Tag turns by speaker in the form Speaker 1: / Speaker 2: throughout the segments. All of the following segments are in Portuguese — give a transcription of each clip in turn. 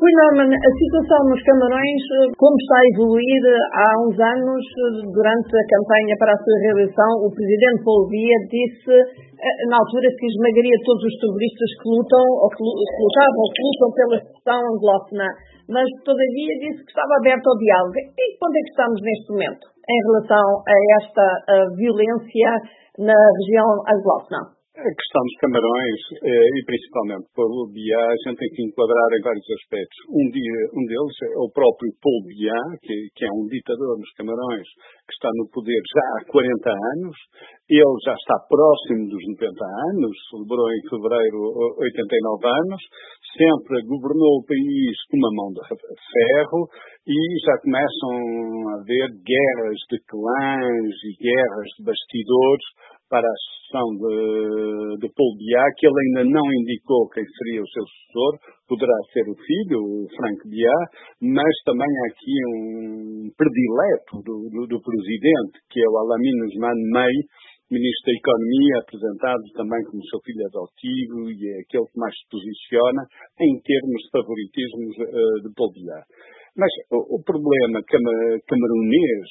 Speaker 1: Rui Norman, a situação nos Camarões, como está a evoluir há uns anos, durante a campanha para a sua reeleição, o presidente Paul Biya disse, na altura, que esmagaria todos os terroristas que lutam, ou que lutavam, ou que lutam pela questão anglófona, mas, todavia, disse que estava aberto ao diálogo. E onde é que estamos neste momento, em relação a esta violência na região anglófona?
Speaker 2: A questão dos Camarões, e principalmente Paul Biya, a gente tem que enquadrar em vários aspectos. Um deles é o próprio Paul Biya, que é um ditador nos Camarões, que está no poder já há 40 anos. Ele já está próximo dos 90 anos, celebrou em fevereiro 89 anos, sempre governou o país com uma mão de ferro e já começam a haver guerras de clãs e guerras de bastidores para a sucessão de Paul Biya, que ele ainda não indicou quem seria o seu sucessor. Poderá ser o filho, o Frank Biya, mas também há aqui um predileto do presidente, que é o Alamine Ousmane Mey, ministro da Economia, apresentado também como seu filho adotivo, e é aquele que mais se posiciona em termos de favoritismos de Paul Biya. Mas o problema camerunês,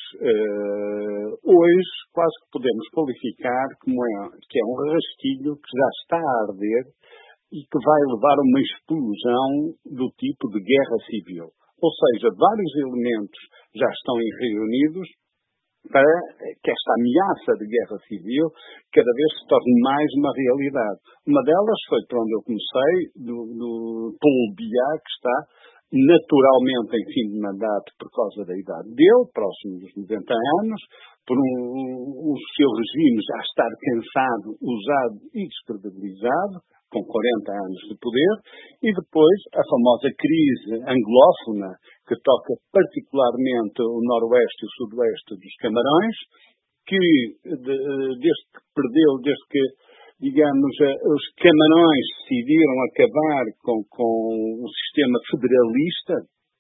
Speaker 2: hoje, quase que podemos qualificar que é um rastilho que já está a arder e que vai levar a uma explosão do tipo de guerra civil. Ou seja, vários elementos já estão reunidos para que esta ameaça de guerra civil cada vez se torne mais uma realidade. Uma delas foi, por onde eu comecei, do Paul Biya, que está naturalmente em fim de mandato por causa da idade dele, próximo dos 90 anos, por o seu regime já estar cansado, usado e descredibilizado, com 40 anos de poder, e depois a famosa crise anglófona, que toca particularmente o noroeste e o sudoeste dos Camarões, que desde que digamos, os Camarões decidiram acabar com o sistema federalista,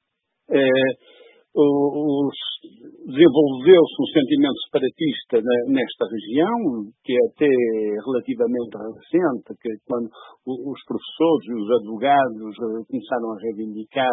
Speaker 2: desenvolveu-se um sentimento separatista nesta região, que é até relativamente recente, que quando os professores e os advogados começaram a reivindicar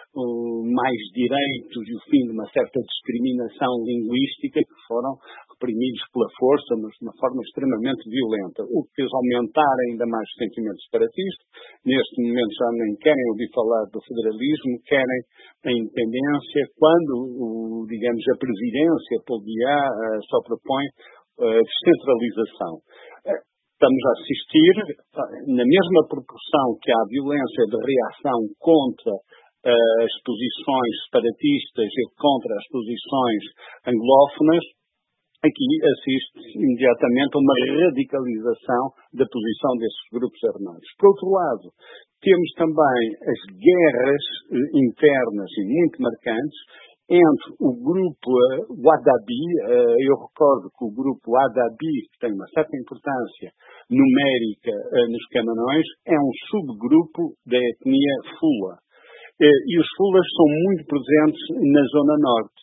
Speaker 2: mais direitos e o fim de uma certa discriminação linguística, que foram reprimidos pela força, mas de uma forma extremamente violenta, o que fez aumentar ainda mais o sentimento separatista. Neste momento já nem querem ouvir falar do federalismo, querem a independência, quando, digamos, a presidência, Paul Biya, só propõe a descentralização. Estamos a assistir, na mesma proporção que há violência de reação contra as posições separatistas e contra as posições anglófonas, aqui assiste imediatamente a uma radicalização da posição desses grupos armados. Por outro lado, temos também as guerras internas e muito marcantes entre o grupo Wahdabi. Eu recordo que o grupo Wahdabi, que tem uma certa importância numérica nos Camarões, é um subgrupo da etnia Fula. E os Fulas são muito presentes na Zona Norte.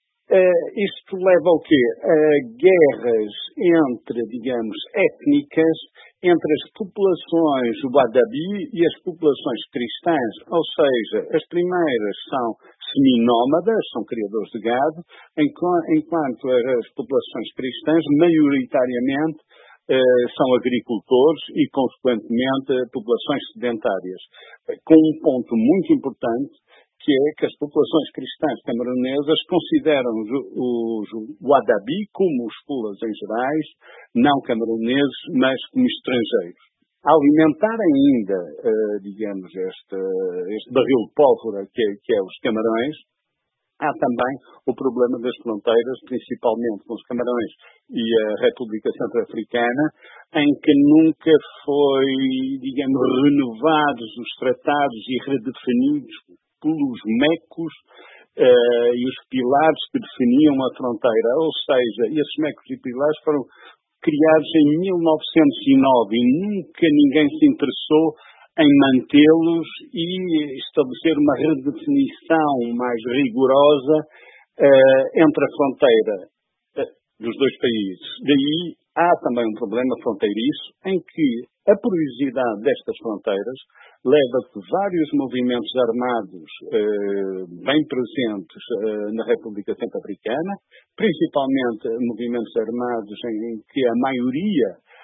Speaker 2: Isto leva ao quê? A guerras entre, digamos, étnicas, entre as populações Wahdabi e as populações cristãs. Ou seja, as primeiras são seminómadas, são criadores de gado, enquanto as populações cristãs, maioritariamente, são agricultores e, consequentemente, populações sedentárias. Com um ponto muito importante, que é que as populações cristãs camaronesas consideram os Wahdabi como os Fulas em gerais, não camaroneses, mas como estrangeiros. A alimentar ainda, digamos, este barril de pólvora que é os Camarões, há também o problema das fronteiras, principalmente com os Camarões e a República Centro-Africana, em que nunca foi, digamos, renovados os tratados e redefinidos pelos mecos e os pilares que definiam a fronteira. Ou seja, esses mecos e pilares foram criados em 1909 e nunca ninguém se interessou em mantê-los e estabelecer uma redefinição mais rigorosa entre a fronteira dos dois países. Daí há também um problema fronteiriço em que a porosidade destas fronteiras leva a que vários movimentos armados bem presentes na República Centro-Africana, principalmente movimentos armados em que a maioria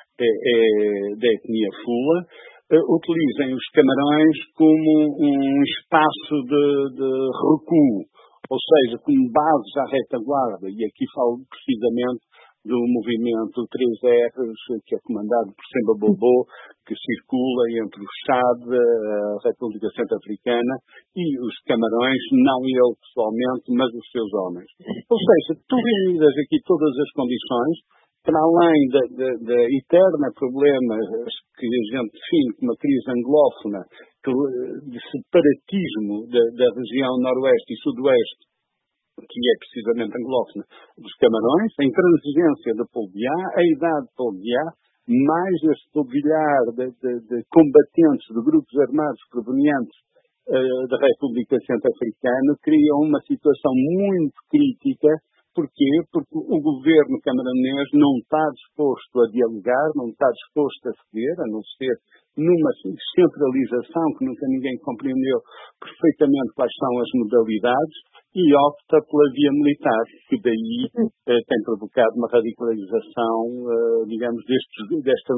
Speaker 2: é da etnia fula, utilizem os Camarões como um espaço de recuo, ou seja, como bases à retaguarda, e aqui falo precisamente do movimento 3Rs, que é comandado por Semba Bobo, que circula entre o Chad, a República Centro-Africana e os Camarões, não ele pessoalmente, mas os seus homens. Ou seja, tu reunidas aqui todas as condições, para além da eterna problema que a gente define como a crise anglófona, de separatismo da região noroeste e sudoeste, que é precisamente anglófona, dos Camarões, a intransigência de Paul Biya, a idade de Paul Biya, mais este polvilhar de combatentes de grupos armados provenientes da República Centro-Africana, cria uma situação muito crítica. Porquê? Porque o governo camaronês não está disposto a dialogar, não está disposto a ceder, a não ser numa centralização que nunca ninguém compreendeu perfeitamente quais são as modalidades, e opta pela via militar, que daí tem provocado uma radicalização, digamos, desta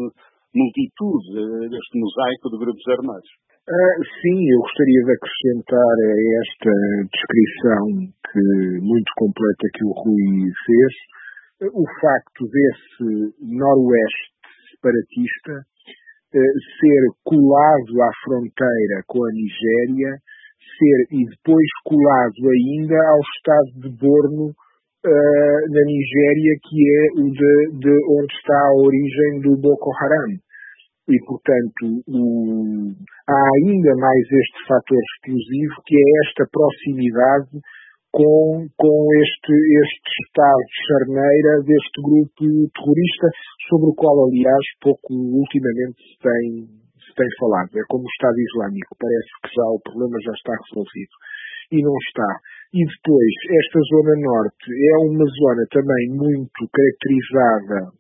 Speaker 2: multitude, deste mosaico de grupos armados.
Speaker 3: Sim, eu gostaria de acrescentar a esta descrição muito completa que o Rui fez, o facto desse noroeste separatista ser colado à fronteira com a Nigéria, e depois colado ainda ao estado de Borno, na Nigéria, que é o de onde está a origem do Boko Haram. E, portanto, há ainda mais este fator explosivo, que é esta proximidade com este estado de charneira deste grupo terrorista, sobre o qual, aliás, pouco ultimamente se tem falado. É como o Estado Islâmico, parece que já o problema já está resolvido. E não está. E depois, esta zona norte é uma zona também muito caracterizada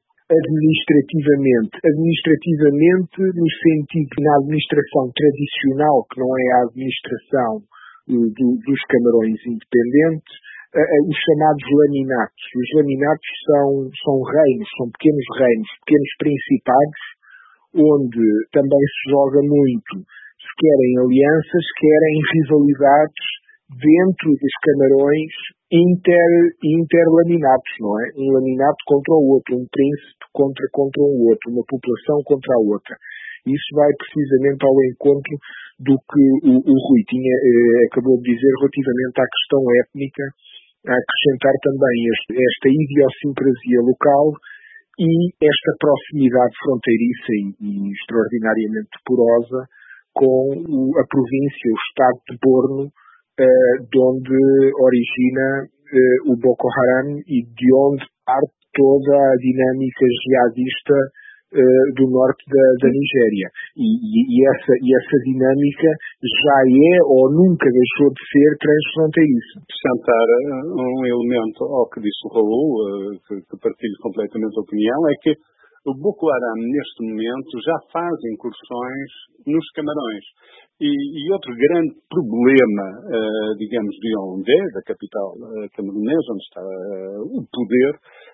Speaker 3: administrativamente no sentido que na administração tradicional, que não é a administração dos Camarões independentes, os chamados laminatos. Os laminatos são reinos, são pequenos reinos, pequenos principados, onde também se joga muito, se querem alianças, se querem rivalidades dentro dos Camarões interlaminatos, não é? Um laminato contra o outro, um príncipe contra o outro, uma população contra a outra. Isso vai precisamente ao encontro do que o Rui acabou de dizer relativamente à questão étnica, a acrescentar também esta idiosincrasia local e esta proximidade fronteiriça e extraordinariamente porosa com a província, o estado de Borno, de onde origina o Boko Haram e de onde parte toda a dinâmica jihadista do norte da Nigéria. E essa dinâmica já é ou nunca deixou de ser transfronteiriça.
Speaker 2: Acrescentar um elemento ao que disse o Raul, que partilho completamente a opinião, é que o Boko Haram, neste momento, já faz incursões nos Camarões. E outro grande problema, digamos, de Yaoundé, da capital camaronesa, onde está o poder,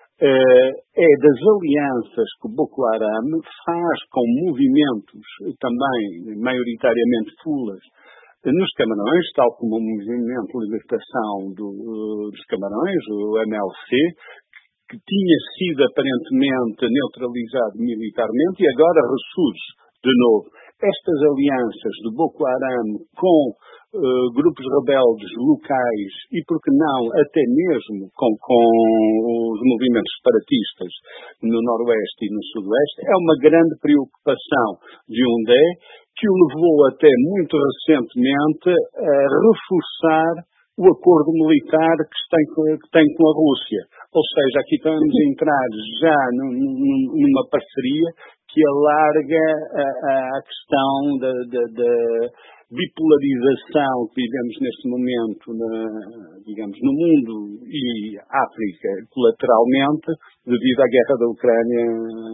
Speaker 2: é das alianças que o Boko Haram faz com movimentos também maioritariamente fulas nos Camarões, tal como o Movimento de Libertação dos Camarões, o MLC, que tinha sido aparentemente neutralizado militarmente e agora ressurge de novo. Estas alianças do Boko Haram com grupos rebeldes locais e, por que não, até mesmo com os movimentos separatistas no Noroeste e no Sudoeste, é uma grande preocupação de Yaoundé, que o levou até muito recentemente a reforçar o acordo militar que tem com a Rússia. Ou seja, aqui estamos a entrar já numa parceria que alarga a questão da bipolarização que vivemos neste momento, no mundo e África, colateralmente, devido à guerra da Ucrânia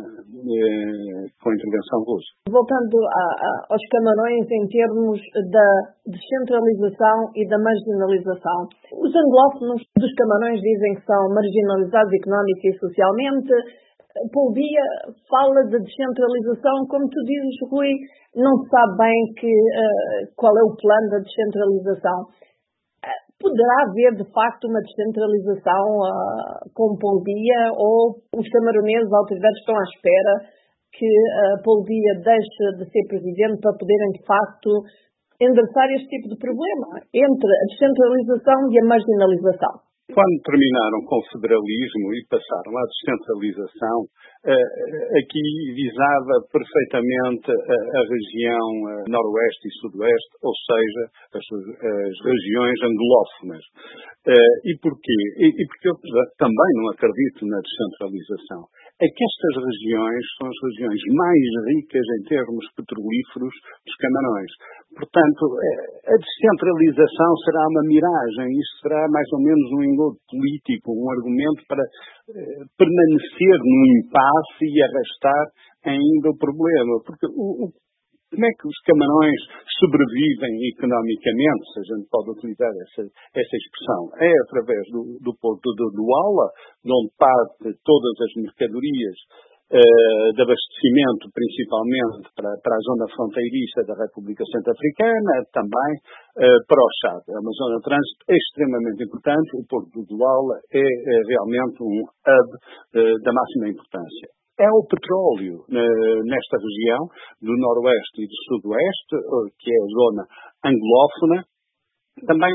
Speaker 2: com a intervenção russa.
Speaker 1: Voltando aos Camarões em termos da descentralização e da marginalização. Os anglófonos dos Camarões dizem que são marginalizados económica e socialmente. Paul Biya fala de descentralização, como tu dizes, Rui, não se sabe bem qual é o plano da descentralização. Poderá haver, de facto, uma descentralização com Paul Biya, ou os camaroneses, as autoridades, estão à espera que Paul Biya deixe de ser presidente para poderem, de facto, endereçar este tipo de problema entre a descentralização e a marginalização?
Speaker 2: Quando terminaram com o federalismo e passaram à descentralização, aqui visava perfeitamente a região noroeste e sudoeste, ou seja, as regiões anglófonas. E porquê? E porque eu também não acredito na descentralização. É que estas regiões são as regiões mais ricas em termos petrolíferos dos Camarões. Portanto, a descentralização será uma miragem, isto será mais ou menos um engodo político, um argumento para permanecer no impasse e arrastar ainda o problema. Porque como é que os Camarões sobrevivem economicamente, se a gente pode utilizar essa expressão? É através do porto de Douala, de onde parte todas as mercadorias de abastecimento, principalmente para a zona fronteiriça da República Centro-Africana, também para o Chad. É uma zona de trânsito extremamente importante. O porto de Douala é realmente um hub da máxima importância. É o petróleo nesta região do noroeste e do sudoeste, que é a zona anglófona, também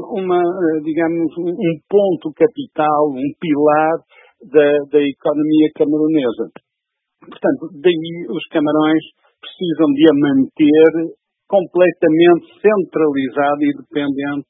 Speaker 2: um ponto capital, um pilar da economia camaronesa. Portanto, daí os Camarões precisam de a manter completamente centralizada e dependente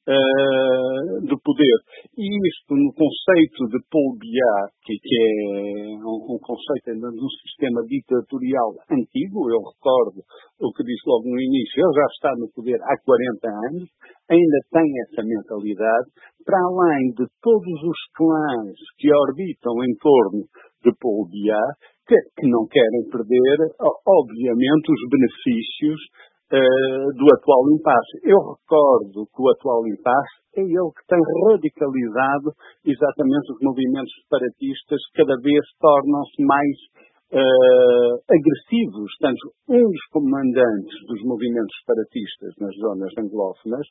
Speaker 2: do poder. E isto no conceito de Paul Biya, que é um conceito ainda de um sistema ditatorial antigo, eu recordo o que disse logo no início, ele já está no poder há 40 anos, ainda tem essa mentalidade, para além de todos os clãs que orbitam em torno de Paul Biya, que não querem perder, obviamente, os benefícios do atual impasse. Eu recordo que o atual impasse é ele que tem radicalizado exatamente os movimentos separatistas, que cada vez tornam-se mais agressivos. Portanto, um dos comandantes dos movimentos separatistas nas zonas anglófonas,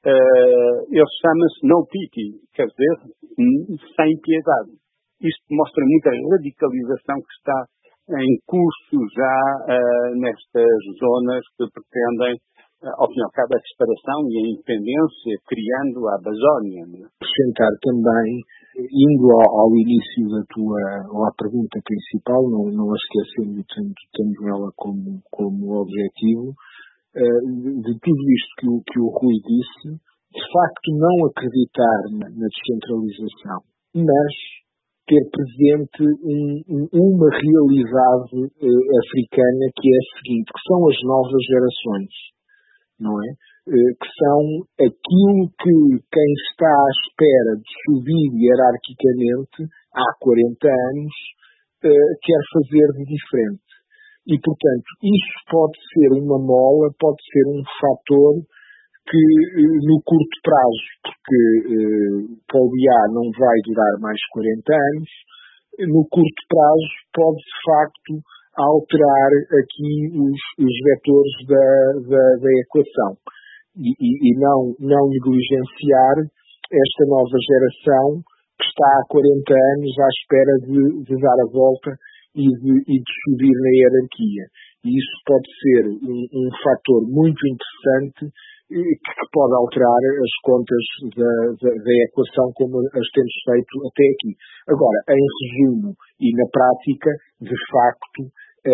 Speaker 2: ele chama-se No Pity, quer dizer, sem piedade. Isto mostra muita radicalização que está em curso já nestas zonas que pretendem, ao fim e ao cabo, a separação e a independência, criando a Amazónia.
Speaker 3: Acrescentar também, indo ao início ou à pergunta principal, não a esquecendo, tendo ela como objetivo, de tudo isto que o Rui disse, de facto não acreditar na descentralização, mas ter presente uma realidade africana que é a seguinte, que são as novas gerações, não é? Que são aquilo que quem está à espera de subir hierarquicamente há 40 anos quer fazer de diferente. E, portanto, isso pode ser uma mola, pode ser um fator que no curto prazo, porque Paul Biya não vai durar mais 40 anos, no curto prazo pode de facto alterar aqui os vetores da equação e não negligenciar esta nova geração que está há 40 anos à espera de dar a volta e de subir na hierarquia. E isso pode ser um fator muito interessante que pode alterar as contas da equação como as temos feito até aqui. Agora, em resumo e na prática, de facto,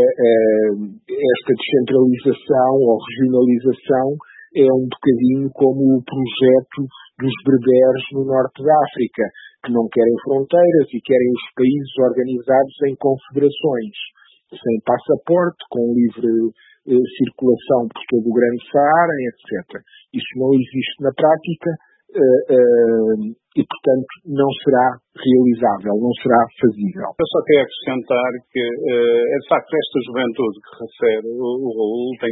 Speaker 3: esta descentralização ou regionalização é um bocadinho como o projeto dos berberes no norte da África, que não querem fronteiras e querem os países organizados em confederações. sem passaporte, com livre circulação por todo o Grande Saara, etc. Isso não existe na prática e, portanto, não será realizável, não será fazível.
Speaker 2: Eu só queria acrescentar que, de facto, esta juventude que refere o Raul tem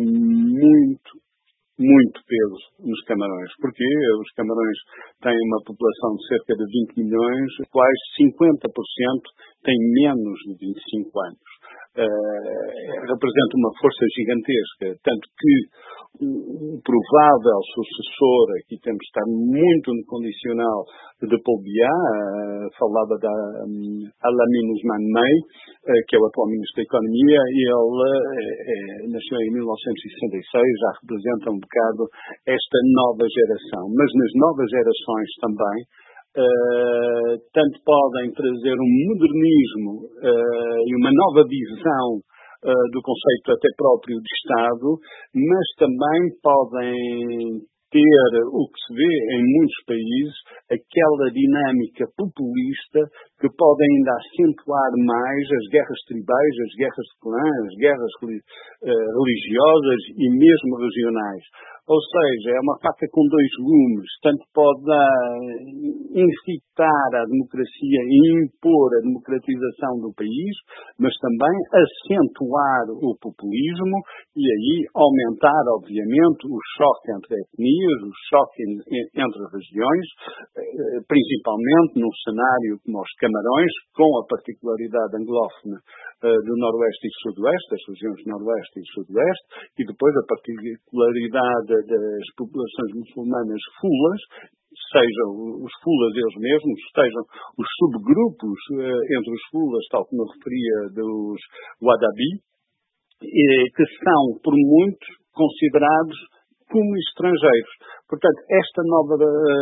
Speaker 2: muito peso nos Camarões, porque os Camarões têm uma população de cerca de 20 milhões, dos quais 50% têm menos de 25 anos. Representa uma força gigantesca, tanto que o provável sucessor, aqui temos de estar muito no condicional de Paul Biya, falava da Al-Amin Ousmane Mey, que é o atual Ministro da Economia, e ele nasceu em 1966, já representa um bocado esta nova geração. Mas nas novas gerações também, tanto podem trazer um modernismo e uma nova visão do conceito até próprio de Estado, mas também podem ter o que se vê em muitos países, aquela dinâmica populista que pode ainda acentuar mais as guerras tribais, as guerras de clãs, as guerras religiosas e mesmo regionais. Ou seja, é uma faca com dois gumes, tanto pode incitar a democracia e impor a democratização do país, mas também acentuar o populismo e aí aumentar, obviamente, o choque entre etnias, o choque entre regiões, principalmente num cenário como os Camarões, com a particularidade anglófona do Noroeste e Sudoeste, das regiões Noroeste e Sudoeste, e depois a particularidade das populações muçulmanas fulas, sejam os fulas eles mesmos, sejam os subgrupos entre os fulas, tal como eu referia, dos Wahhabi, que são, por muitos, considerados como estrangeiros. Portanto, esta nova,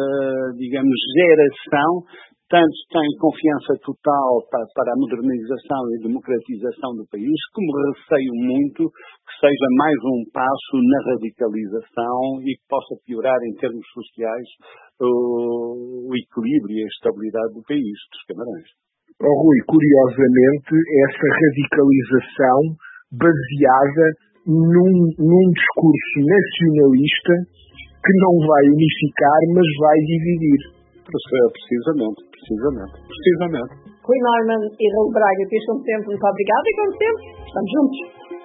Speaker 2: geração, tanto tem confiança total para a modernização e democratização do país, como receio muito que seja mais um passo na radicalização e que possa piorar em termos sociais o equilíbrio e a estabilidade do país, dos Camarões.
Speaker 3: Rui, curiosamente, essa radicalização baseada num discurso nacionalista que não vai unificar, mas vai dividir.
Speaker 2: Precisamente.
Speaker 1: Rui Neumann e Raul Braga, que estão sempre muito obrigado e como sempre, estamos juntos.